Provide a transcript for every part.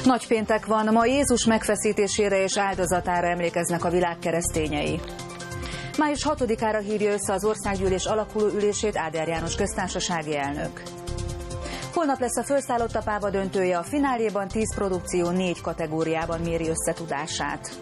Nagypéntek van, ma Jézus megfeszítésére és áldozatára emlékeznek a világ keresztényei. Május 6-ára hívja össze az országgyűlés alakuló ülését Áder János köztársasági elnök. Holnap lesz a Fölszállott a Páva döntője, a fináléban 10 produkció 4 kategóriában méri összetudását.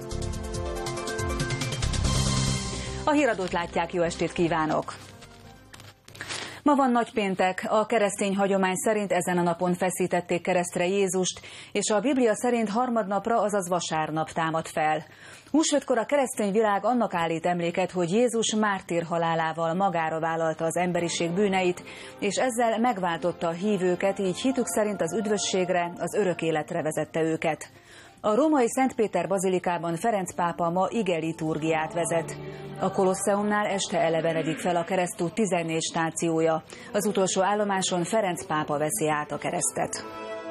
A híradót látják, jó estét kívánok! Ma van nagypéntek, a keresztény hagyomány szerint ezen a napon feszítették keresztre Jézust, és a Biblia szerint harmadnapra, azaz vasárnap támad fel. Húsvétkor a keresztény világ annak állít emléket, hogy Jézus mártír halálával magára vállalta az emberiség bűneit, és ezzel megváltotta a hívőket, így hitük szerint az üdvösségre, az örök életre vezette őket. A római Szent Péter bazilikában Ferenc pápa ma igeliturgiát vezet. A Kolosseumnál este elevenedik fel a keresztút 14 stációja. Az utolsó állomáson Ferenc pápa veszi át a keresztet.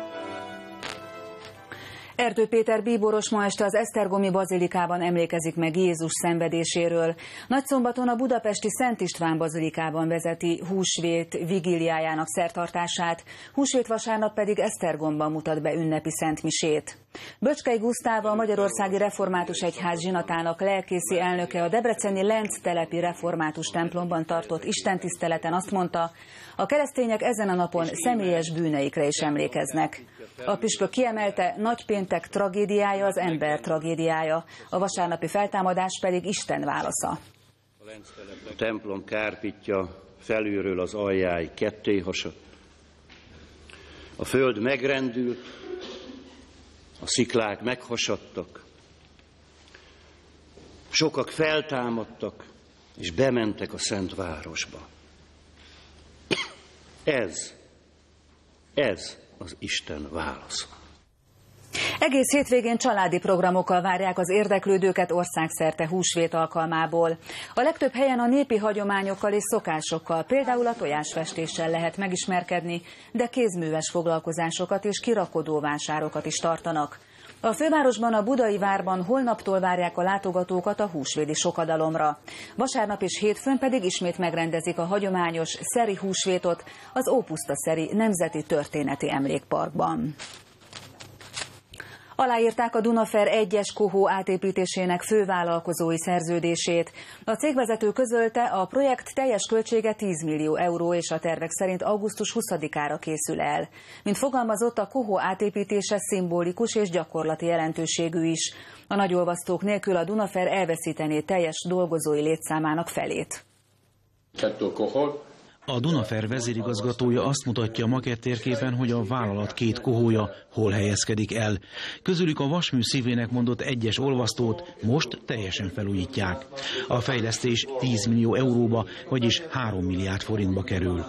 Erdő Péter bíboros ma este az esztergomi bazilikában emlékezik meg Jézus szenvedéséről. Nagyszombaton a budapesti Szent István bazilikában vezeti húsvét vigíliájának szertartását, húsvét vasárnap pedig Esztergomban mutat be ünnepi szentmisét. Böcskei Gusztáv, a Magyarországi Református Egyház zsinatának lelkészi elnöke a debreceni Lenc telepi református templomban tartott istentiszteleten azt mondta, a keresztények ezen a napon személyes bűneikre is emlékeznek. A püspök kiemelte, nagypéntek tragédiája az ember tragédiája, a vasárnapi feltámadás pedig Isten válasza. A templom kárpitja felülről az aljáig ketté hasadt. A föld megrendült, a sziklák meghasadtak. Sokak feltámadtak, és bementek a Szent Városba. Ez az Isten válasza. Egész hétvégén családi programokkal várják az érdeklődőket országszerte húsvét alkalmából. A legtöbb helyen a népi hagyományokkal és szokásokkal, például a tojásfestéssel lehet megismerkedni, de kézműves foglalkozásokat és kirakodóvásárokat is tartanak. A fővárosban, a Budai Várban holnaptól várják a látogatókat a húsvéti sokadalomra. Vasárnap és hétfőn pedig ismét megrendezik a hagyományos szeri húsvétot az Ópuszta Szeri Nemzeti Történeti Emlékparkban. Aláírták a Dunafer 1-es kohó átépítésének fővállalkozói szerződését. A cégvezető közölte, a projekt teljes költsége 10 millió euró, és a tervek szerint augusztus 20-ára készül el. Mint fogalmazott, a kohó átépítése szimbolikus és gyakorlati jelentőségű is. A nagyolvasztók nélkül a Dunafer elveszítené teljes dolgozói létszámának felét. A Dunafer vezérigazgatója azt mutatja a makettérképen, hogy a vállalat 2 kohója hol helyezkedik el. Közülük a vasmű szívének mondott 1-es olvasztót most teljesen felújítják. A fejlesztés 10 millió euróba, vagyis 3 milliárd forintba kerül.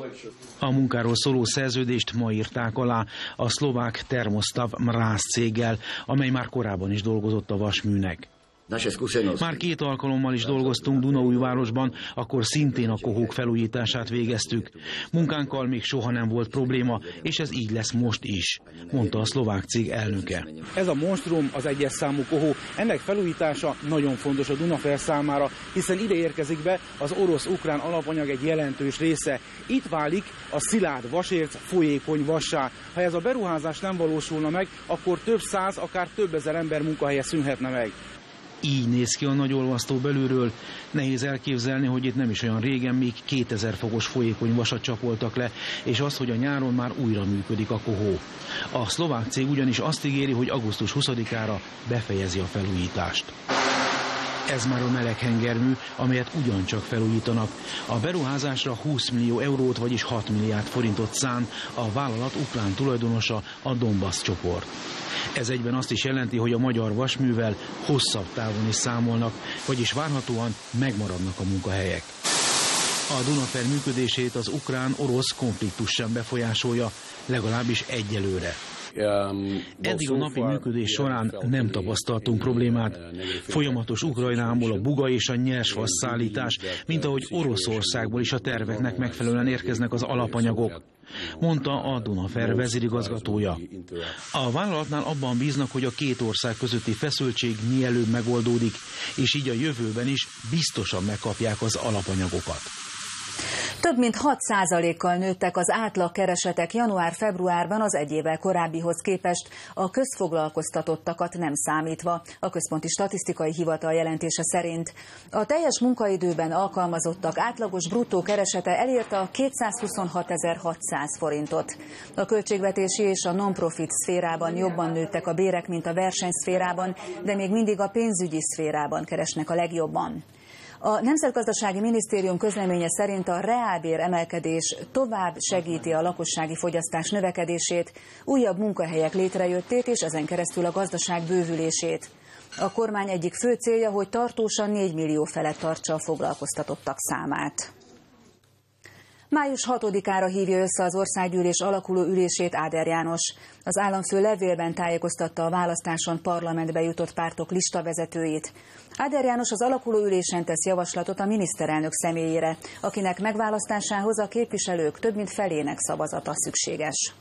A munkáról szóló szerződést ma írták alá a szlovák Termostav Mráz céggel, amely már korábban is dolgozott a vasműnek. Már 2 alkalommal is dolgoztunk Dunaújvárosban, akkor szintén a kohók felújítását végeztük. Munkánkkal még soha nem volt probléma, és ez így lesz most is, mondta a szlovák cég elnöke. Ez a monstrum, az 1-es számú kohó, ennek felújítása nagyon fontos a Dunafer számára, hiszen ide érkezik be az orosz-ukrán alapanyag egy jelentős része. Itt válik a szilárd vasérc folyékony vassá. Ha ez a beruházás nem valósulna meg, akkor több száz, akár több ezer ember munkahelye szűnhetne meg. Így néz ki a nagyolvasztó belülről. Nehéz elképzelni, hogy itt nem is olyan régen még 2000 fokos folyékony vasat csapoltak le, és az, hogy a nyáron már újra működik a kohó. A szlovák cég ugyanis azt ígéri, hogy augusztus 20-ára befejezi a felújítást. Ez már a meleghengermű, amelyet ugyancsak felújítanak. A beruházásra 20 millió eurót, vagyis 6 milliárd forintot szán a vállalat ukrán tulajdonosa, a Donbass csoport. Ez egyben azt is jelenti, hogy a magyar vasművel hosszabb távon is számolnak, vagyis várhatóan megmaradnak a munkahelyek. A Dunafer működését az ukrán-orosz konfliktus sem befolyásolja, legalábbis egyelőre. Eddig a napi működés során nem tapasztaltunk problémát. Folyamatos Ukrajnából a buga és a nyersvas szállítás, mint ahogy Oroszországból is a terveknek megfelelően érkeznek az alapanyagok, mondta a Dunafer vezérigazgatója. A vállalatnál abban bíznak, hogy a 2 ország közötti feszültség mielőbb megoldódik, és így a jövőben is biztosan megkapják az alapanyagokat. Több mint 6%-kal nőttek az átlagkeresetek január-februárban az egy évvel korábbihoz képest, a közfoglalkoztatottakat nem számítva, a Központi Statisztikai Hivatal jelentése szerint. A teljes munkaidőben alkalmazottak átlagos bruttó keresete elérte a 226.600 forintot. A költségvetési és a non-profit szférában jobban nőttek a bérek, mint a versenyszférában, de még mindig a pénzügyi szférában keresnek a legjobban. A Nemzetgazdasági Minisztérium közleménye szerint a reálbér emelkedés tovább segíti a lakossági fogyasztás növekedését, újabb munkahelyek létrejöttét és ezen keresztül a gazdaság bővülését. A kormány egyik fő célja, hogy tartósan 4 millió felett tartsa a foglalkoztatottak számát. Május 6-ára hívja össze az országgyűlés alakuló ülését Áder János. Az államfő levélben tájékoztatta a választáson parlamentbe jutott pártok listavezetőit. Áder János az alakuló ülésen tesz javaslatot a miniszterelnök személyére, akinek megválasztásához a képviselők több mint felének szavazata szükséges.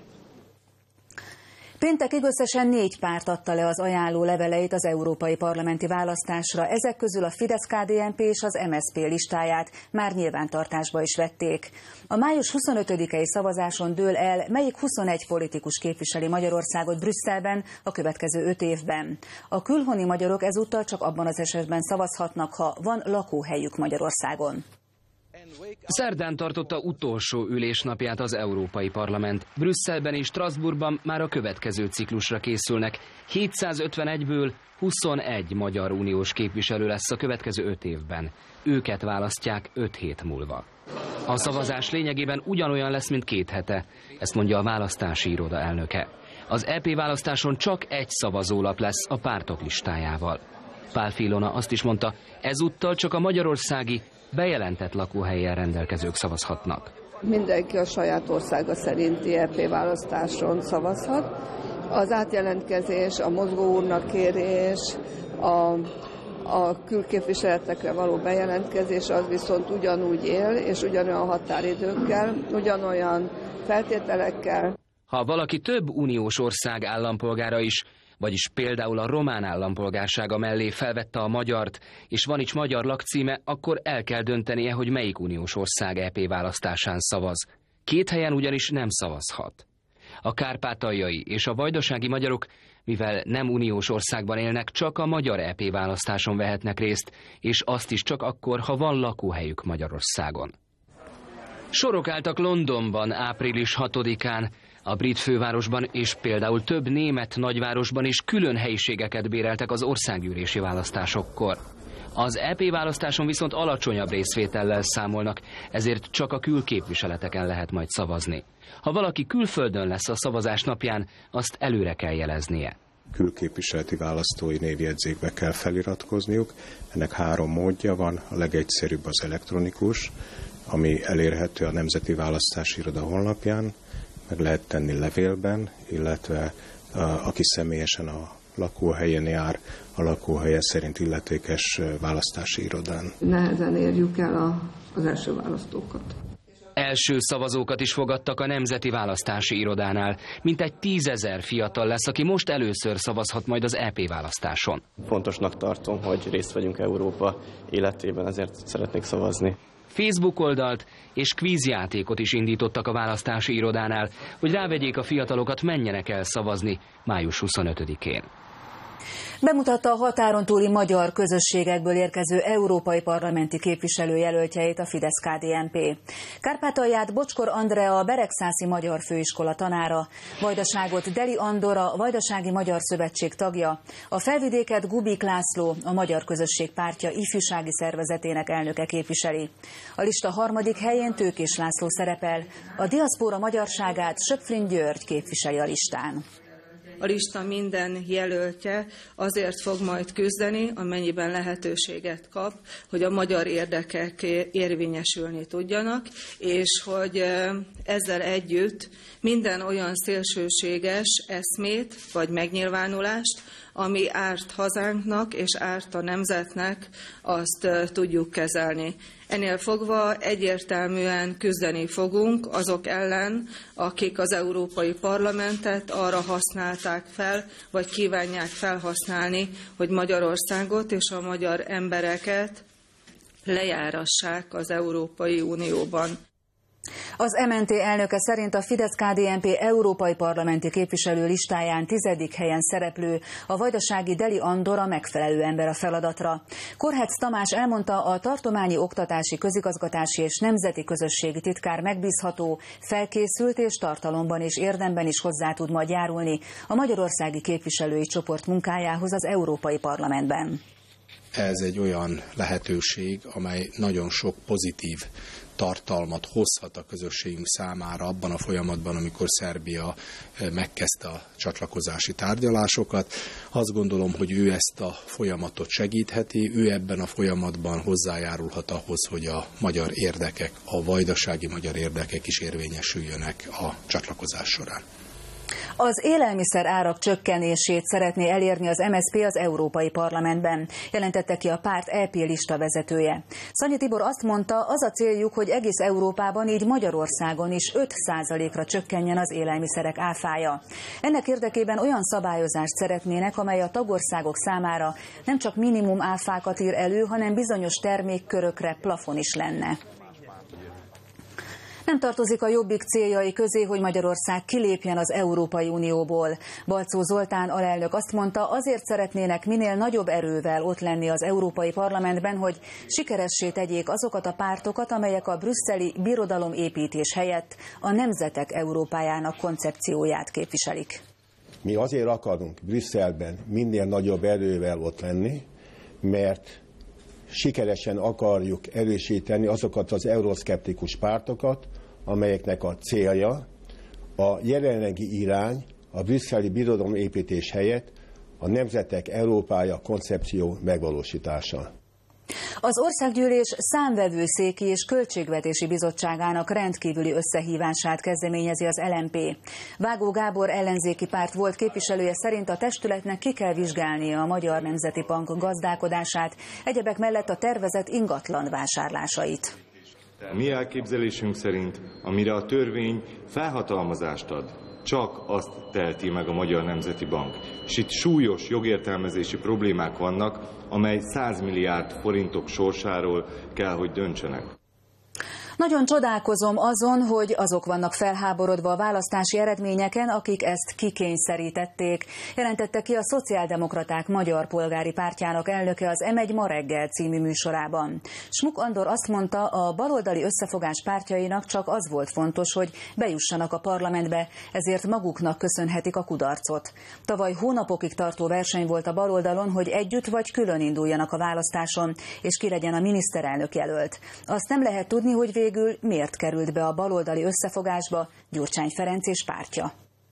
Péntekig összesen 4 párt adta le az ajánló leveleit az európai parlamenti választásra, ezek közül a Fidesz-KDNP és az MSZP listáját már nyilvántartásba is vették. A május 25-i szavazáson dől el, melyik 21 politikus képviseli Magyarországot Brüsszelben a következő 5 évben. A külhoni magyarok ezúttal csak abban az esetben szavazhatnak, ha van lakóhelyük Magyarországon. Szerdán tartotta utolsó ülésnapját az Európai Parlament. Brüsszelben és Strasbourgban már a következő ciklusra készülnek. 751-ből 21 magyar uniós képviselő lesz a következő 5 évben. Őket választják 5 hét múlva. A szavazás lényegében ugyanolyan lesz, mint 2 hete, ezt mondja a választási iroda elnöke. Az EP választáson csak egy szavazólap lesz a pártok listájával. Pál Ilona azt is mondta, ezúttal csak a magyarországi bejelentett lakóhelyen rendelkezők szavazhatnak. Mindenki a saját országa szerinti EP választáson szavazhat. Az átjelentkezés, a mozgóurna kérés, a külképviseletekre való bejelentkezés az viszont ugyanúgy él, és ugyanolyan határidőkkel, ugyanolyan feltételekkel. Ha valaki több uniós ország állampolgára is, vagyis például a román állampolgársága mellé felvette a magyart, és van itt magyar lakcíme, akkor el kell döntenie, hogy melyik uniós ország EP választásán szavaz. 2 helyen ugyanis nem szavazhat. A kárpátaljai és a vajdasági magyarok, mivel nem uniós országban élnek, csak a magyar EP választáson vehetnek részt, és azt is csak akkor, ha van lakóhelyük Magyarországon. Sorok álltak Londonban április 6-án, a brit fővárosban és például több német nagyvárosban is külön helyiségeket béreltek az országgyűlési választásokkor. Az EP választáson viszont alacsonyabb részvétellel számolnak, ezért csak a külképviseleteken lehet majd szavazni. Ha valaki külföldön lesz a szavazás napján, azt előre kell jeleznie. Külképviseleti választói névjegyzékbe kell feliratkozniuk. Ennek 3 módja van, a legegyszerűbb az elektronikus, ami elérhető a Nemzeti Választási Iroda honlapján, meg lehet tenni levélben, illetve aki személyesen a lakóhelyen jár, a lakóhelye szerint illetékes választási irodán. Nehezen érjük el az első választókat. Első szavazókat is fogadtak a Nemzeti Választási Irodánál. Mintegy 10 000 fiatal lesz, aki most először szavazhat majd az EP választáson. Fontosnak tartom, hogy részt vegyünk Európa életében, ezért szeretnék szavazni. Facebook oldalt és kvízjátékot is indítottak a választási irodánál, hogy rávegyék a fiatalokat, menjenek el szavazni május 25-én. Bemutatta a határon túli magyar közösségekből érkező európai parlamenti képviselőjelöltjeit a Fidesz-KDNP. Kárpátalját Bocskor Andrea, a Beregszászi Magyar Főiskola tanára, Vajdaságot Deli Andora, a Vajdasági Magyar Szövetség tagja, a Felvidéket Gubik László, a Magyar Közösség Pártja ifjúsági szervezetének elnöke képviseli. A lista 3. helyén Tőkés László szerepel, a diaszpóra magyarságát Söpflin György képviseli a listán. A lista minden jelöltje azért fog majd küzdeni, amennyiben lehetőséget kap, hogy a magyar érdekek érvényesülni tudjanak, és hogy ezzel együtt minden olyan szélsőséges eszmét vagy megnyilvánulást, ami árt hazánknak és árt a nemzetnek, azt tudjuk kezelni. Ennél fogva egyértelműen küzdeni fogunk azok ellen, akik az Európai Parlamentet arra használták fel, vagy kívánják felhasználni, hogy Magyarországot és a magyar embereket lejárassák az Európai Unióban. Az MNT elnöke szerint a Fidesz-KDNP európai parlamenti képviselő listáján 10. helyen szereplő a vajdasági Deli Andor a megfelelő ember a feladatra. Korhetsz Tamás elmondta, a tartományi oktatási, közigazgatási és nemzeti közösségi titkár megbízható, felkészült és tartalomban és érdemben is hozzá tud majd járulni a magyarországi képviselői csoport munkájához az Európai Parlamentben. Ez egy olyan lehetőség, amely nagyon sok pozitív tartalmat hozhat a közösségünk számára abban a folyamatban, amikor Szerbia megkezdte a csatlakozási tárgyalásokat. Azt gondolom, hogy ő ezt a folyamatot segítheti, ő ebben a folyamatban hozzájárulhat ahhoz, hogy a magyar érdekek, a vajdasági magyar érdekek is érvényesüljönek a csatlakozás során. Az élelmiszer árak csökkenését szeretné elérni az MSZP az Európai Parlamentben, jelentette ki a párt EP lista vezetője. Szanyi Tibor azt mondta, az a céljuk, hogy egész Európában, így Magyarországon is 5%-ra csökkenjen az élelmiszerek áfája. Ennek érdekében olyan szabályozást szeretnének, amely a tagországok számára nem csak minimum áfákat ír elő, hanem bizonyos termékkörökre plafon is lenne. Nem tartozik a Jobbik céljai közé, hogy Magyarország kilépjen az Európai Unióból. Balczó Zoltán alelnök azt mondta, azért szeretnének minél nagyobb erővel ott lenni az Európai Parlamentben, hogy sikeressé tegyék azokat a pártokat, amelyek a brüsszeli birodalomépítés helyett a nemzetek Európájának koncepcióját képviselik. Mi azért akarunk Brüsszelben minél nagyobb erővel ott lenni, mert sikeresen akarjuk erősíteni azokat az euroszkeptikus pártokat, amelyeknek a célja a jelenlegi irány, a brüsszeli birodalomépítés helyett a nemzetek Európája koncepció megvalósítása. Az Országgyűlés Számvevőszéki és Költségvetési Bizottságának rendkívüli összehívását kezdeményezi az LMP. Vágó Gábor ellenzéki párt volt képviselője szerint a testületnek ki kell vizsgálnia a Magyar Nemzeti Bank gazdálkodását, egyebek mellett a tervezett ingatlan vásárlásait. A mi elképzelésünk szerint, amire a törvény felhatalmazást ad, csak azt teheti meg a Magyar Nemzeti Bank. És itt súlyos jogértelmezési problémák vannak, amely 100 milliárd forintok sorsáról kell, hogy döntsenek. Nagyon csodálkozom azon, hogy azok vannak felháborodva a választási eredményeken, akik ezt kikényszerítették, jelentette ki a Szociáldemokraták Magyar Polgári Pártjának elnöke az M1 Ma reggel című műsorában. Smuk Andor azt mondta, a baloldali összefogás pártjainak csak az volt fontos, hogy bejussanak a parlamentbe, ezért maguknak köszönhetik a kudarcot. Tavaly hónapokig tartó verseny volt a baloldalon, hogy együtt vagy külön induljanak a választáson, és ki legyen a miniszterelnök jelölt. Azt nem lehet tudni, hogy végül miért került be a baloldali összefogásba Gyurcsány Ferenc és pártja.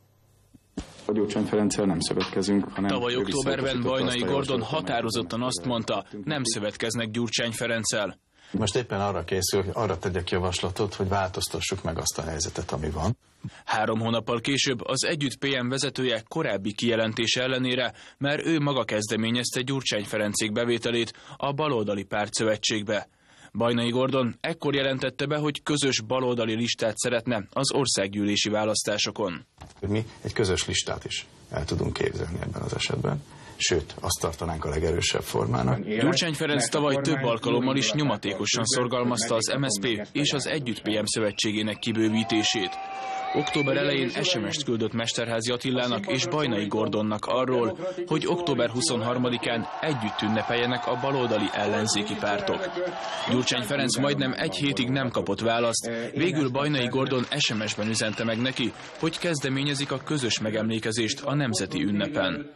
A Gyurcsány Ferenccel nem szövetkezünk, hanem... Tavaly októberben Bajnai Gordon határozottan azt mondta, nem szövetkeznek Gyurcsány Ferenccel. Most éppen arra készül, hogy arra tegyek javaslatot, hogy változtassuk meg azt a helyzetet, ami van. 3 hónappal később az Együtt PM vezetője korábbi kijelentése ellenére, mert ő maga kezdeményezte Gyurcsány Ferencék bevételét a baloldali pártszövetségbe. Bajnai Gordon ekkor jelentette be, hogy közös baloldali listát szeretne az országgyűlési választásokon. Mi egy közös listát is el tudunk képzelni ebben az esetben, sőt, azt tartanánk a legerősebb formának. Gyurcsány Ferenc tavaly több alkalommal is nyomatékosan szorgalmazta az MSZP és az Együtt PM szövetségének kibővítését. Október elején SMS-t küldött Mesterházy Attilának és Bajnai Gordonnak arról, hogy október 23-án együtt ünnepeljenek a baloldali ellenzéki pártok. Gyurcsány Ferenc majdnem egy hétig nem kapott választ, végül Bajnai Gordon SMS-ben üzente meg neki, hogy kezdeményezik a közös megemlékezést a nemzeti ünnepen.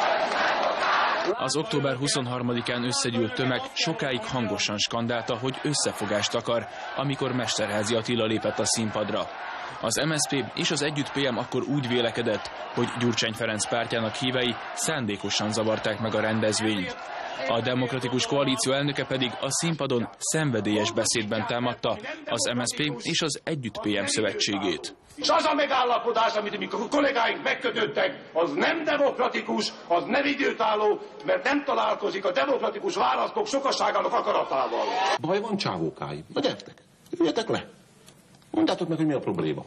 Az október 23-án összegyűlt tömeg sokáig hangosan skandálta, hogy összefogást akar, amikor Mesterházy Attila lépett a színpadra. Az MSZP és az Együtt PM akkor úgy vélekedett, hogy Gyurcsány Ferenc pártjának hívei szándékosan zavarták meg a rendezvényt. A Demokratikus Koalíció elnöke pedig a színpadon szenvedélyes beszédben támadta az MSZP és az Együtt PM szövetségét. És az a megállapodás, amit a kollégáink megkötöttek, az nem demokratikus, az nem időtálló, mert nem találkozik a demokratikus választók sokaságának akaratával. Baj van, csávókáim. Na gyertek, üljetek le. Mondjátok meg, hogy mi a probléma.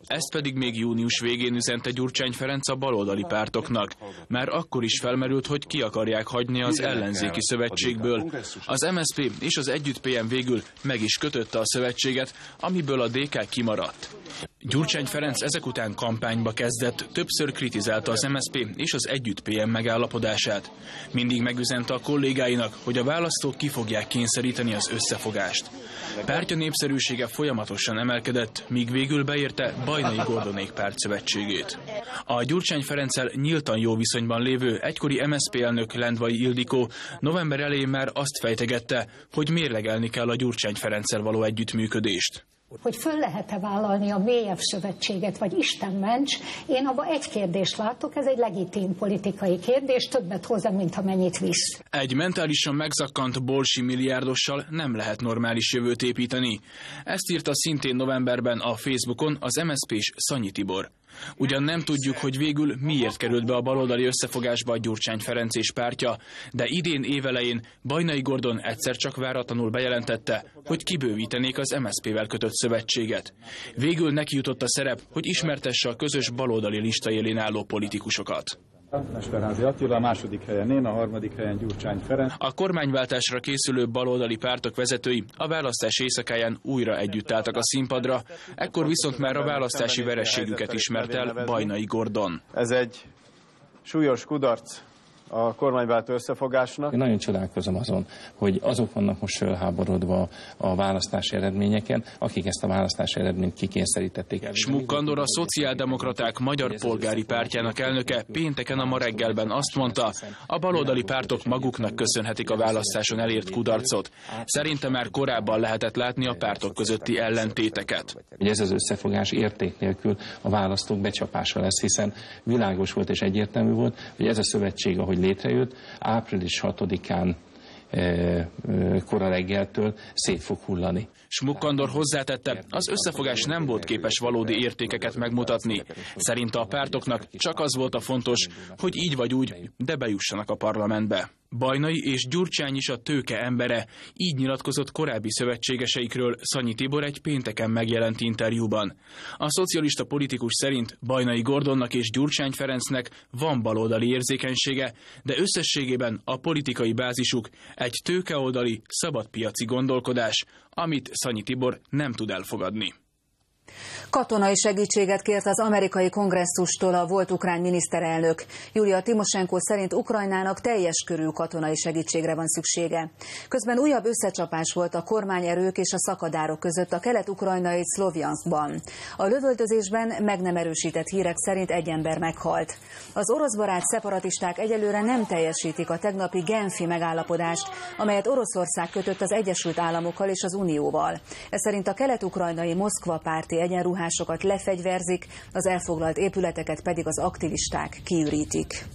Ezt pedig még június végén üzente Gyurcsány Ferenc a baloldali pártoknak. Már akkor is felmerült, hogy ki akarják hagyni az ellenzéki szövetségből. Az MSZP és az Együtt-PM végül meg is kötötte a szövetséget, amiből a DK kimaradt. Gyurcsány Ferenc ezek után kampányba kezdett, többször kritizálta az MSZP és az Együtt-PM megállapodását. Mindig megüzente a kollégáinak, hogy a választók ki fogják kényszeríteni az összefogást. Pártja népszerűsége folyamatosan emelkedett, míg végül beérte Bajnai Gordonék pártszövetségét. A Gyurcsány Ferenccel nyíltan jó viszonyban lévő egykori MSZP elnök Lendvai Ildikó november elején már azt fejtegette, hogy mérlegelni kell a Gyurcsány Ferenccel való együttműködést. Hogy föl lehet-e vállalni a mélyebb szövetséget, vagy Isten ments, én abban egy kérdést látok, ez egy legitim politikai kérdés, többet hozzá, mint amennyit visz. Egy mentálisan megzakkant bolsi milliárdossal nem lehet normális jövőt építeni. Ezt írta szintén novemberben a Facebookon az MSZP-s Szanyi Tibor. Ugyan nem tudjuk, hogy végül miért került be a baloldali összefogásba a Gyurcsány Ferenc és pártja, de idén évelején Bajnai Gordon egyszer csak váratlanul bejelentette, hogy kibővítenék az MSZP-vel kötött szövetséget. Végül neki jutott a szerep, hogy ismertesse a közös baloldali lista élén álló politikusokat. Mesterházy Attila, a második helyen én, a harmadik helyen Gyurcsány Ferenc. A kormányváltásra készülő baloldali pártok vezetői a választás éjszakáján újra együtt álltak a színpadra, ekkor viszont már a választási vereségüket ismert el Bajnai Gordon. Ez egy súlyos kudarc a kormányváltó összefogásnak. Én nagyon csodálkozom azon, hogy azok vannak most felháborodva a választási eredményeken, akik ezt a választási eredményt kikényszerítették. Schmuck Andor, a Szociáldemokraták Magyar Polgári Pártjának elnöke pénteken a Ma reggelben azt mondta, a baloldali pártok maguknak köszönhetik a választáson elért kudarcot. Szerinte már korábban lehetett látni a pártok közötti ellentéteket. Ez az összefogás érték nélkül a választók becsapása lesz, hiszen világos volt és egyértelmű volt, hogy ez a szövetség, ahogy létrejött, április 6-án kora reggeltől szét fog hullani. Schmuck Andor hozzátette, az összefogás nem volt képes valódi értékeket megmutatni. Szerinte a pártoknak csak az volt a fontos, hogy így vagy úgy, de bejussanak a parlamentbe. Bajnai és Gyurcsány is a tőke embere, így nyilatkozott korábbi szövetségeseikről Szanyi Tibor egy pénteken megjelent interjúban. A szocialista politikus szerint Bajnai Gordonnak és Gyurcsány Ferencnek van baloldali érzékenysége, de összességében a politikai bázisuk egy tőkeoldali, szabadpiaci gondolkodás, amit Szanyi Tibor nem tud elfogadni. Katonai segítséget kért az amerikai kongresszustól a volt ukrán miniszterelnök. Julia Timosenko szerint Ukrajnának teljes körű katonai segítségre van szüksége. Közben újabb összecsapás volt a kormányerők és a szakadárok között a kelet-ukrajnai Szlovjanszkban. A lövöldözésben meg nem erősített hírek szerint egy ember meghalt. Az oroszbarát szeparatisták egyelőre nem teljesítik a tegnapi genfi megállapodást, amelyet Oroszország kötött az Egyesült Államokkal és az Unióval. Ez szerint a kelet-ukrajnai Moszkva párti egyenruhásokat lefegyverzik, az elfoglalt épületeket pedig az aktivisták kiürítik.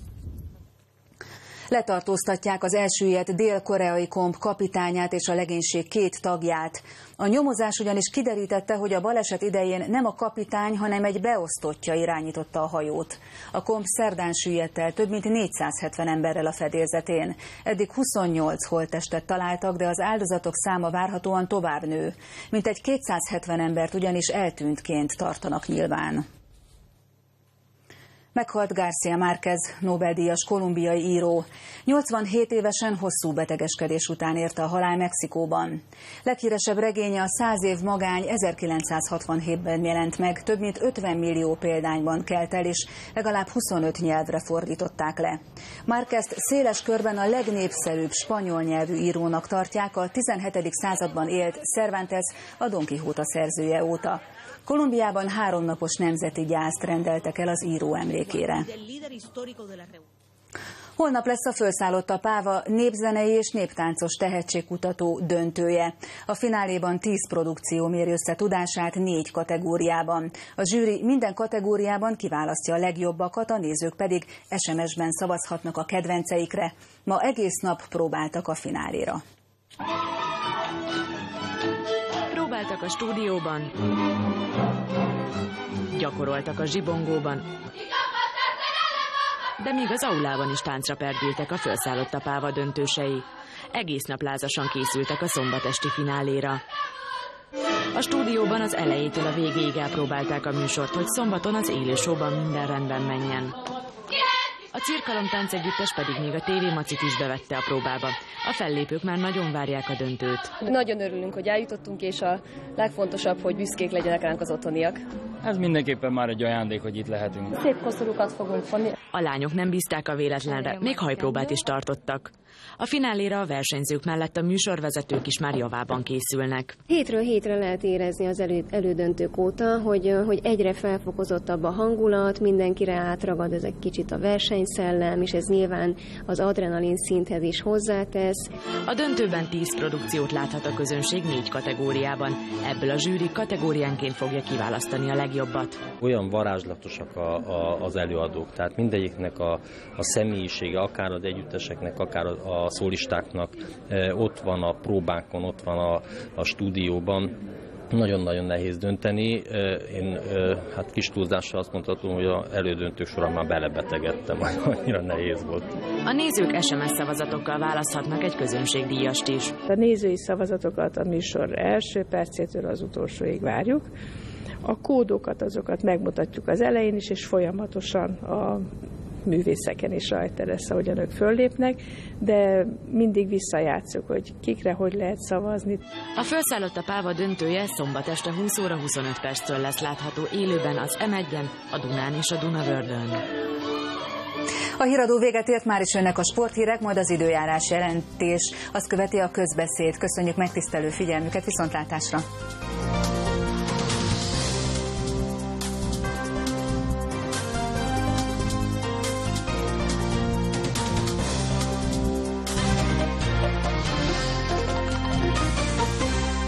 Letartóztatják az elsüllyedt dél-koreai komp kapitányát és a legénység 2 tagját. A nyomozás ugyanis kiderítette, hogy a baleset idején nem a kapitány, hanem egy beosztottja irányította a hajót. A komp szerdán süllyedt el több mint 470 emberrel a fedélzetén. Eddig 28 holttestet találtak, de az áldozatok száma várhatóan tovább nő. Mintegy 270 embert ugyanis eltűntként tartanak nyilván. Meghalt García Márquez, Nobel-díjas kolumbiai író. 87 évesen hosszú betegeskedés után érte a halál Mexikóban. Leghíresebb regénye, a 100 év magány 1967-ben jelent meg, több mint 50 millió példányban kelt el, és legalább 25 nyelvre fordították le. Márquezt széles körben a legnépszerűbb spanyol nyelvű írónak tartják, a 17. században élt Cervantes, a Don Quixote szerzője óta. Kolumbiában 3 napos nemzeti gyászt rendeltek el az író emlékére. Holnap lesz a Fölszállott a páva népzenei és néptáncos tehetségkutató döntője. A fináléban 10 produkció méri össze tudását 4 kategóriában. A zsűri minden kategóriában kiválasztja a legjobbakat, a nézők pedig SMS-ben szavazhatnak a kedvenceikre. Ma egész nap próbáltak a fináléra. Próbáltak a stúdióban, gyakoroltak a zsibongóban, de még az aulában is táncra perdültek a Fölszállott a páva döntősei. Egész nap lázasan készültek a szombatesti fináléra. A stúdióban az elejétől a végéig elpróbálták a műsort, hogy szombaton az élő showban minden rendben menjen. A Cirkalom táncegyüttes pedig még a TV Macit is bevette a próbába. A fellépők már nagyon várják a döntőt. Nagyon örülünk, hogy eljutottunk, és a legfontosabb, hogy büszkék legyenek ránk az otthoniak. Ez mindenképpen már egy ajándék, hogy itt lehetünk. Szép koszorúkat fogunk fonni. A lányok nem bízták a véletlenre, még hajpróbát is tartottak. A fináléra a versenyzők mellett a műsorvezetők is már javában készülnek. Hétről hétre lehet érezni az elődöntők óta, hogy egyre felfokozottabb a hangulat, mindenkire átragad ez egy kicsit a versenyszellem, és ez nyilván az adrenalin szinthez is hozzátesz. A döntőben 10 produkciót láthat a közönség 4 kategóriában. Ebből a zsűri kategóriánként fogja kiválasztani a legjobbat. Olyan varázslatosak az előadók, tehát mindegyiknek a személyisége, akár az együtteseknek, akár a szólistáknak ott van a próbákon, ott van a stúdióban. Nagyon-nagyon nehéz dönteni. Én hát kis túlzással azt mondhatom, hogy az elődöntők során már belebetegedtem, annyira nehéz volt. A nézők SMS szavazatokkal választhatnak egy közönségdíjast is. A nézői szavazatokat a műsor első percétől az utolsóig várjuk. A kódokat, azokat megmutatjuk az elején is, és folyamatosan a művészeken is rajta lesz, ahogyan ők föllépnek, de mindig visszajátszuk, hogy kikre hogy lehet szavazni. A Felszállott a páva döntője szombat este 20 óra 25 perctől lesz látható élőben az M1-en, a Dunán és a Dunavördön. A híradó véget ért, már is jönnek a sporthírek, majd az időjárás jelentés. Azt követi a közbeszéd. Köszönjük megtisztelő figyelmüket, viszontlátásra!